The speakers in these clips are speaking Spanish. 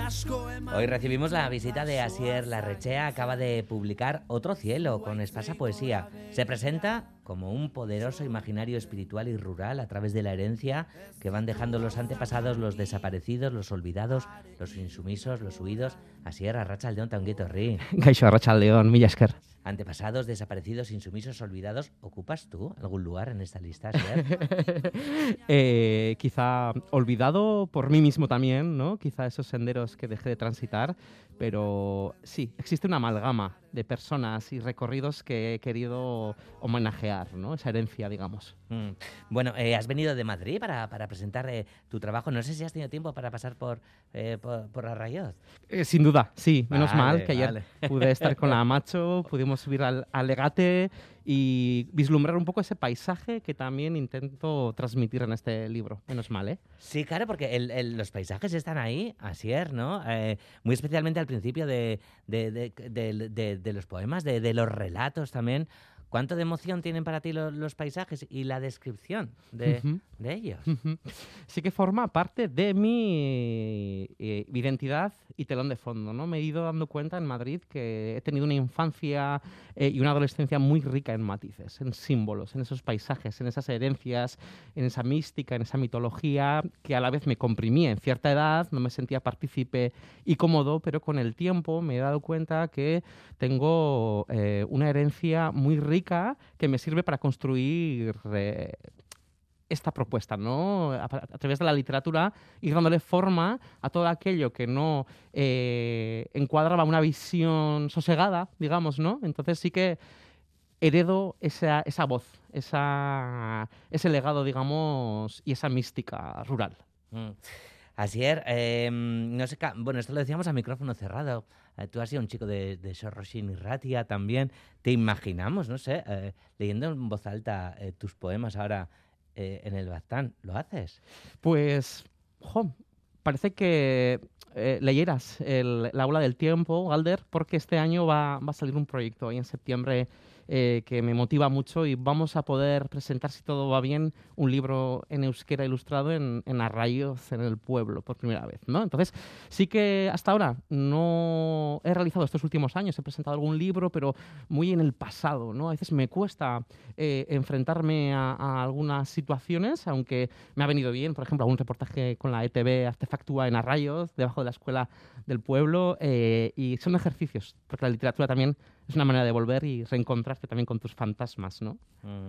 Hoy recibimos la visita de Asier Larrechea. Acaba de publicar Otro cielo con espasa poesía. Se presenta como un poderoso imaginario espiritual y rural a través de la herencia que van dejando los antepasados, los desaparecidos, los olvidados, los insumisos, los huidos. Asier, arratsaldeon ta ongi etorri. Gaixo, arratsaldeon, mila esker. Antepasados, desaparecidos, insumisos, olvidados. ¿Ocupas tú algún lugar en esta lista, Asier? Quizá olvidado por mí mismo también, ¿no? Quizá esos senderos que dejé de transitar, pero sí, existe una amalgama de personas y recorridos que he querido homenajear, ¿no? Esa herencia, digamos. Bueno, has venido de Madrid para presentar tu trabajo. No sé si has tenido tiempo para pasar por Arraioz. Sin duda, sí. Menos mal que ayer vale. pude estar con la Macho, pudimos subir al Legate y vislumbrar un poco ese paisaje que también intento transmitir en este libro. Menos mal, ¿eh? Sí, claro, porque los paisajes están ahí, Asier, ¿no? Muy especialmente al principio de los poemas, de los relatos también. ¿Cuánto de emoción tienen para ti los paisajes y la descripción de ellos? Sí que forma parte de mi identidad y telón de fondo, ¿no? Me he ido dando cuenta en Madrid que he tenido una infancia y una adolescencia muy rica en matices, en símbolos, en esos paisajes, en esas herencias, en esa mística, en esa mitología que a la vez me comprimía en cierta edad, no me sentía partícipe y cómodo, pero con el tiempo me he dado cuenta que tengo una herencia muy rica que me sirve para construir esta propuesta, ¿no? A través de la literatura, ir dándole forma a todo aquello que no encuadraba una visión sosegada, digamos, ¿no? Entonces sí que heredo esa voz, ese legado, digamos, y esa mística rural. Asier, no sé, bueno, esto lo decíamos a micrófono cerrado. Tú has sido un chico de Sorroshin y Ratia también. Te imaginamos, no sé, leyendo en voz alta tus poemas ahora en el Baztán. ¿Lo haces? Pues, parece que leyeras la ola del tiempo, Galder, porque este año va a salir un proyecto ahí en septiembre que me motiva mucho y vamos a poder presentar, si todo va bien, un libro en euskera ilustrado en Arraioz, en el pueblo, por primera vez, ¿no? Entonces, sí que hasta ahora no he realizado estos últimos años, he presentado algún libro, pero muy en el pasado, ¿no? A veces me cuesta enfrentarme a algunas situaciones, aunque me ha venido bien, por ejemplo, algún reportaje con la ETV Artefactúa en Arraioz, debajo de la escuela del pueblo, y son ejercicios, porque la literatura también es una manera de volver y reencontrarte también con tus fantasmas, ¿no?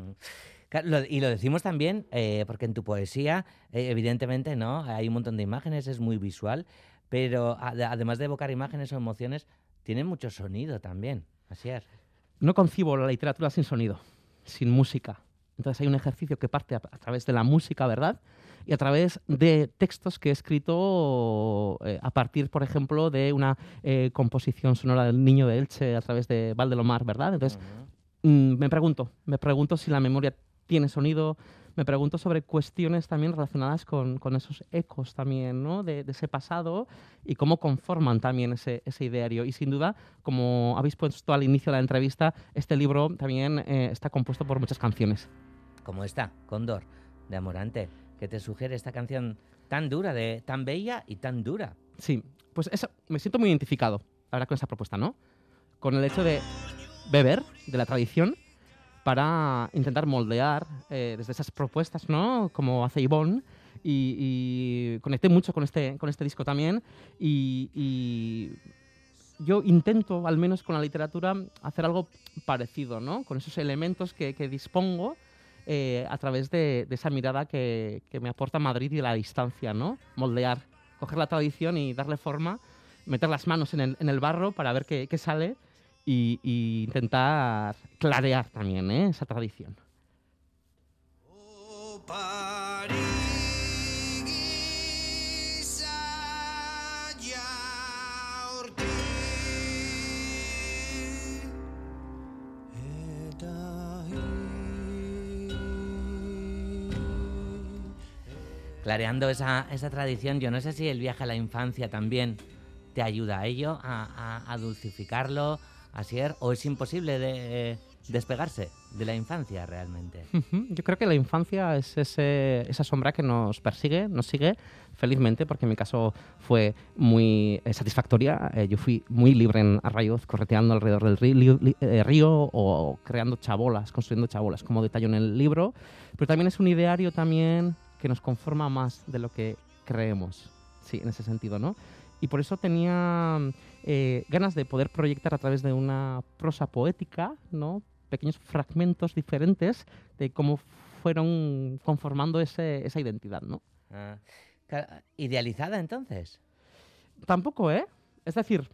Y lo decimos también porque en tu poesía, evidentemente, ¿no? Hay un montón de imágenes, es muy visual, pero además de evocar imágenes o emociones, tiene mucho sonido también. Así es. No concibo la literatura sin sonido, sin música. Entonces hay un ejercicio que parte a través de la música, ¿verdad? Y a través de textos que he escrito a partir, por ejemplo, de una composición sonora del Niño de Elche a través de Valdelomar, ¿verdad? Entonces me pregunto si la memoria tiene sonido, me pregunto sobre cuestiones también relacionadas con esos ecos también, ¿no? de ese pasado y cómo conforman también ese ideario. Y sin duda, como habéis puesto al inicio de la entrevista, este libro también está compuesto por muchas canciones. Como esta, Cóndor, de Amorante, que te sugiere esta canción tan dura, tan bella y tan dura. Sí, pues eso, me siento muy identificado, la verdad, con esa propuesta, ¿no? Con el hecho de beber de la tradición para intentar moldear desde esas propuestas, ¿no? Como hace Ivonne, y conecté mucho con este disco también, y yo intento, al menos con la literatura, hacer algo parecido, ¿no? Con esos elementos que dispongo a través de esa mirada que me aporta Madrid y la distancia, ¿no? Moldear, coger la tradición y darle forma, meter las manos en el barro para ver qué sale y intentar clarear también esa tradición. Clareando esa tradición, yo no sé si el viaje a la infancia también te ayuda a ello, a dulcificarlo, Asier, o es imposible despegarse de la infancia realmente. Yo creo que la infancia es esa sombra que nos persigue, nos sigue felizmente, porque en mi caso fue muy satisfactoria. Yo fui muy libre en Arraioz, correteando alrededor del río o creando chabolas, construyendo chabolas, como detallo en el libro. Pero también es un ideario también que nos conforma más de lo que creemos. Sí, en ese sentido, ¿no? Y por eso tenía ganas de poder proyectar a través de una prosa poética, ¿no? Pequeños fragmentos diferentes de cómo fueron conformando esa identidad, ¿no? ¿Idealizada entonces? Tampoco, ¿eh? Es decir,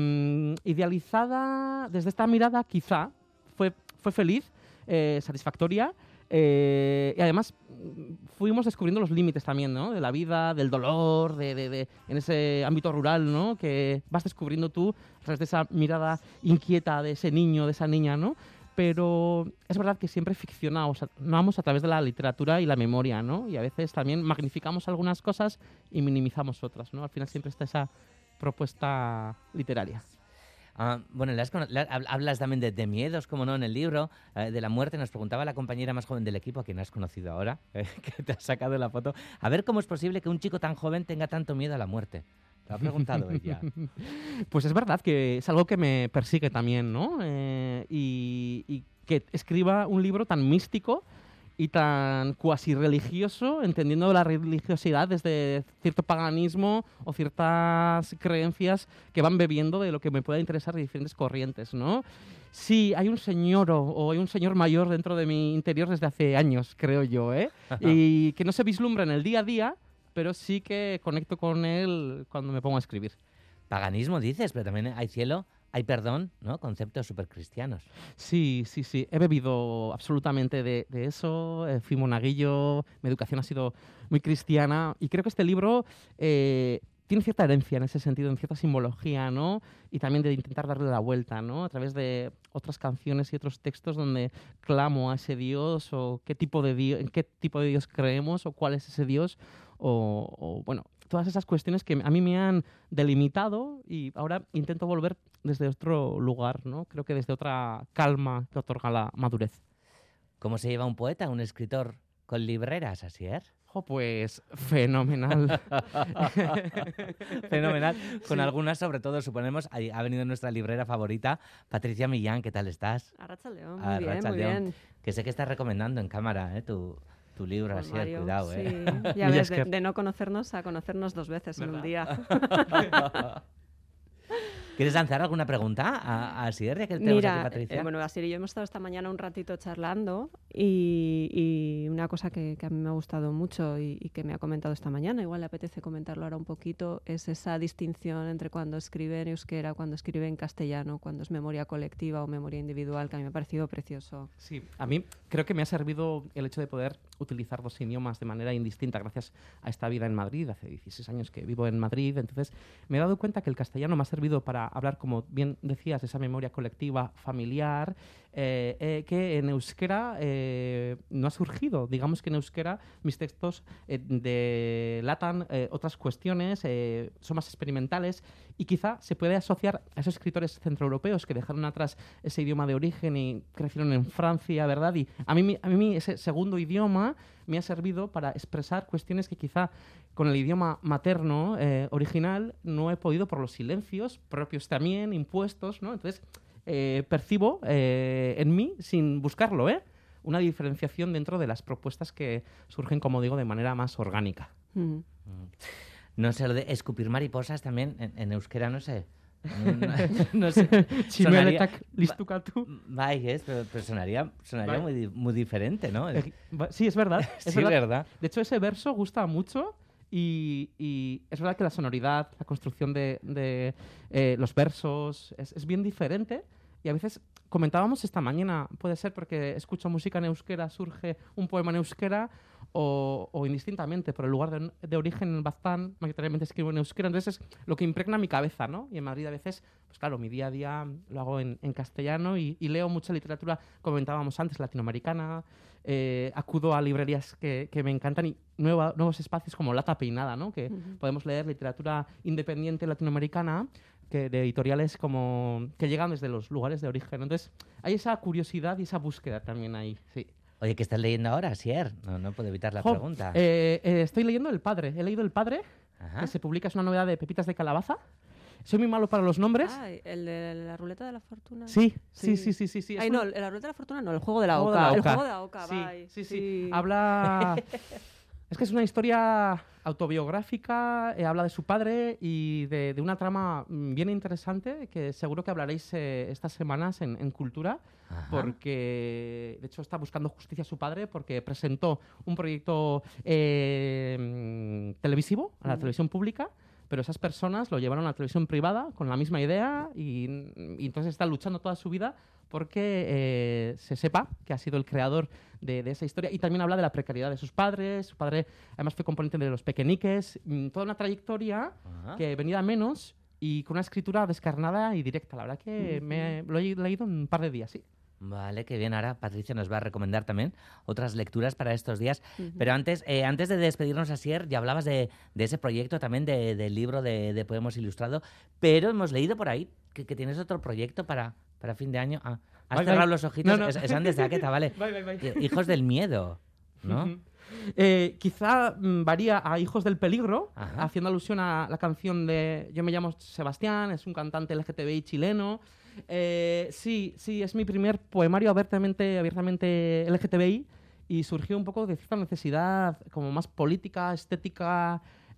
idealizada desde esta mirada quizá fue feliz, satisfactoria, y además fuimos descubriendo los límites también, ¿no? De la vida, del dolor, en ese ámbito rural, ¿no? Que vas descubriendo tú a través de esa mirada inquieta de ese niño, de esa niña, ¿no? Pero es verdad que siempre ficcionamos a través de la literatura y la memoria, ¿no? Y a veces también magnificamos algunas cosas y minimizamos otras, ¿no? Al final siempre está esa propuesta literaria. Bueno, hablas también de miedos, como no, en el libro, de la muerte. Nos preguntaba la compañera más joven del equipo, a quien has conocido ahora, que te ha sacado la foto, a ver cómo es posible que un chico tan joven tenga tanto miedo a la muerte. Te ha preguntado ella. Pues es verdad que es algo que me persigue también, ¿no? Y que escriba un libro tan místico y tan cuasi religioso, entendiendo la religiosidad desde cierto paganismo o ciertas creencias que van bebiendo de lo que me pueda interesar de diferentes corrientes, ¿no? Sí, hay un señor o hay un señor mayor dentro de mi interior desde hace años, creo yo, ¿eh? Y que no se vislumbra en el día a día, pero sí que conecto con él cuando me pongo a escribir. Paganismo dices, pero también hay cielo, hay perdón, ¿no? Conceptos súper cristianos. Sí. He bebido absolutamente de eso. Fui monaguillo, mi educación ha sido muy cristiana y creo que este libro tiene cierta herencia en ese sentido, en cierta simbología, ¿no? Y también de intentar darle la vuelta, ¿no? A través de otras canciones y otros textos donde clamo a ese Dios o en qué tipo de Dios creemos o cuál es ese Dios o bueno, todas esas cuestiones que a mí me han delimitado y ahora intento volver desde otro lugar, ¿no? Creo que desde otra calma que otorga la madurez. ¿Cómo se lleva un poeta, un escritor con libreras, Asier? Pues fenomenal. Fenomenal. Con Sí. algunas, sobre todo, suponemos, ha venido nuestra librera favorita, Patricia Millán. ¿Qué tal estás? Arratsaldeon, muy bien, muy Arratsaldeon. bien. Que sé que estás recomendando en cámara, tu libro, Juan Asier, Mario, cuidado, sí. ¿eh? Ya ves, de no conocernos a conocernos 2 veces en un día. ¿Quieres lanzar alguna pregunta a Asier, ya que tenemos Mira, aquí, Patricia? bueno, Asier y yo hemos estado esta mañana un ratito charlando y una cosa que a mí me ha gustado mucho y que me ha comentado esta mañana, igual le apetece comentarlo ahora un poquito, es esa distinción entre cuando escribe en euskera, cuando escribe en castellano, cuando es memoria colectiva o memoria individual, que a mí me ha parecido precioso. Sí, a mí creo que me ha servido el hecho de poder utilizar 2 idiomas de manera indistinta gracias a esta vida en Madrid. Hace 16 años que vivo en Madrid, entonces me he dado cuenta que el castellano me ha servido para hablar, como bien decías, de esa memoria colectiva familiar, que en euskera no ha surgido. Digamos que en euskera mis textos delatan otras cuestiones, son más experimentales y quizá se puede asociar a esos escritores centroeuropeos que dejaron atrás ese idioma de origen y crecieron en Francia, ¿verdad? Y a mí ese segundo idioma me ha servido para expresar cuestiones que quizá con el idioma materno original no he podido por los silencios propios también, impuestos, ¿no? Entonces percibo en mí, sin buscarlo, una diferenciación dentro de las propuestas que surgen, como digo, de manera más orgánica. No sé, lo de escupir mariposas también en euskera, no sé. No sé. Tximeletak listukatu. Bai, pero sonaría muy diferente, ¿no? Sí, es verdad. Sí, verdad. De hecho, ese verso gusta mucho y es verdad que la sonoridad, la construcción de los versos es bien diferente y a veces comentábamos esta mañana, puede ser porque escucho música en euskera, surge un poema en euskera o indistintamente, por el lugar de origen en Baztán, mayoritariamente escribo en euskera, entonces es lo que impregna mi cabeza, ¿no? Y en Madrid a veces, pues claro, mi día a día lo hago en castellano y leo mucha literatura, comentábamos antes, latinoamericana, acudo a librerías que me encantan y nuevos espacios como Lata Peinada, ¿no? Que podemos leer literatura independiente latinoamericana de editoriales como que llegan desde los lugares de origen. Entonces, hay esa curiosidad y esa búsqueda también ahí, sí. Oye, ¿qué estás leyendo ahora, Asier? No puedo evitar la pregunta. Estoy leyendo El Padre. He leído El Padre, Ajá. que se publica, es una novedad de Pepitas de Calabaza. Soy muy malo para los nombres. Ah, el de la ruleta de la fortuna. Sí. Ay, no, la ruleta de la fortuna no, el juego de la Juego oca. de la El oca. juego de la oca, Sí. Habla... Es que es una historia autobiográfica, habla de su padre y de una trama bien interesante que seguro que hablaréis estas semanas en Cultura. Ajá. Porque, de hecho, está buscando justicia a su padre porque presentó un proyecto televisivo a la televisión pública, pero esas personas lo llevaron a la televisión privada con la misma idea y entonces está luchando toda su vida porque se sepa que ha sido el creador de esa historia. Y también habla de la precariedad de sus padres. Su padre además fue componente de Los Pequeñiques. Toda una trayectoria que venida a menos y con una escritura descarnada y directa. La verdad que lo he leído en un par de días, sí. Vale, qué bien. Ahora Patricia nos va a recomendar también otras lecturas para estos días. Pero antes de despedirnos, Asier, ya hablabas de ese proyecto también del libro de poemas ilustrado, pero hemos leído por ahí que tienes otro proyecto para fin de año. Has cerrado los ojitos, No. Esan de Zaqueta, vale. Bye. Hijos del miedo, ¿no? Quizá varía a Hijos del Peligro, Ajá. haciendo alusión a la canción de Yo me llamo Sebastián, es un cantante LGTBI chileno. Sí, es mi primer poemario abiertamente LGTBI y surgió un poco de cierta necesidad como más política, estética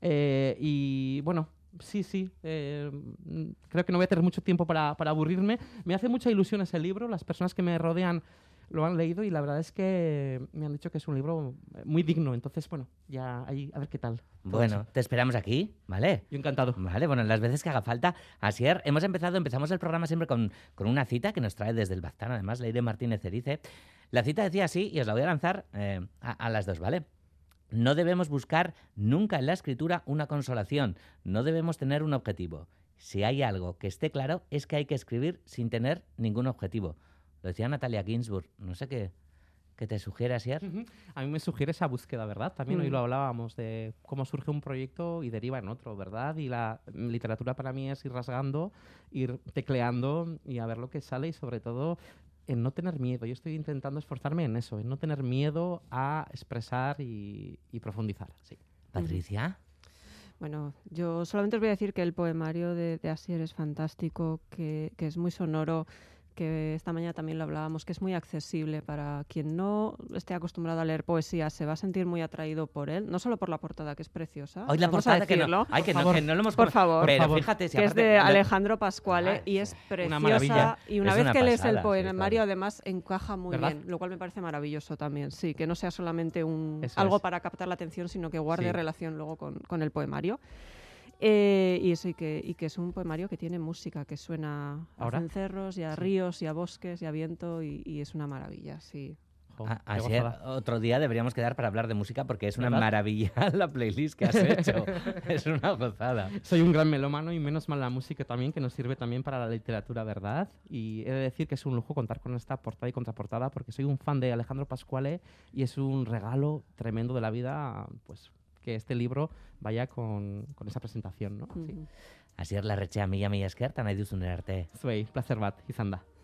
y bueno, sí. Creo que no voy a tener mucho tiempo para aburrirme. Me hace mucha ilusión ese libro, las personas que me rodean lo han leído y la verdad es que me han dicho que es un libro muy digno. Entonces, bueno, ya ahí a ver qué tal. Bueno, te esperamos aquí, ¿vale? Yo encantado. Vale, bueno, las veces que haga falta. Asier, empezamos el programa siempre con una cita que nos trae desde el Baztán, además, Leire Martínez Erice. La cita decía así, y os la voy a lanzar a las dos, ¿vale? No debemos buscar nunca en la escritura una consolación, no debemos tener un objetivo. Si hay algo que esté claro, es que hay que escribir sin tener ningún objetivo. Lo decía Natalia Ginsburg. No sé qué te sugiere, Asier. A mí me sugiere esa búsqueda, ¿verdad? También hoy lo hablábamos de cómo surge un proyecto y deriva en otro, ¿verdad? Y la literatura para mí es ir rasgando, ir tecleando y a ver lo que sale y sobre todo en no tener miedo. Yo estoy intentando esforzarme en eso, en no tener miedo a expresar y profundizar, sí. Patricia. Bueno, yo solamente os voy a decir que el poemario de Asier es fantástico, que es muy sonoro, que esta mañana también lo hablábamos, que es muy accesible para quien no esté acostumbrado a leer poesía, se va a sentir muy atraído por él, no solo por la portada, que es preciosa. Hoy la vamos portada a decirlo. que no lo hemos Por favor. Pero Por favor. fíjate, si Que es aparte- de Alejandro Pasquale y es una preciosa. maravilla. Y una Es vez una que lees pasada, el sí, poemario, claro. además encaja muy ¿Verdad? bien, lo cual me parece maravilloso también. Sí, que no sea solamente Eso algo es. para captar la atención, sino que guarde Sí. relación luego con el poemario. Y eso, y que es un poemario que tiene música, que suena a ¿Ahora? cencerros y a ríos y a bosques y a viento y es una maravilla, sí. Jo, qué Asier, gozada. otro día deberíamos quedar para hablar de música porque es una ¿Verdad? maravilla la playlist que has hecho. Es una gozada. Soy un gran melómano y menos mal la música también, que nos sirve también para la literatura, ¿verdad? Y he de decir que es un lujo contar con esta portada y contraportada porque soy un fan de Alejandro Pasquale y es un regalo tremendo de la vida, pues que este libro vaya con esa presentación, ¿no? Sí. Ujú. Asier Larretxea, mila esker, eta nahi duzun arte. Zuei, placer bat, izan da.